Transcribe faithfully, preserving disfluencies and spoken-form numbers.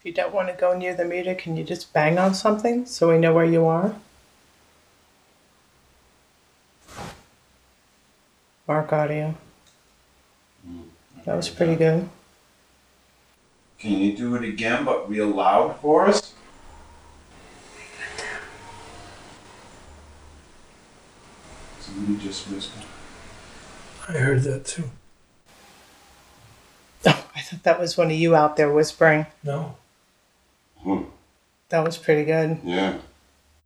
If you don't want to go near the meter, can you just bang on something so we know where you are? Mark audio. Mm, That was pretty good. Can you do it again, but real loud for us? Somebody just whispered. I heard that too. Oh, I thought that was one of you out there whispering. No. Hmm. That was pretty good. Yeah.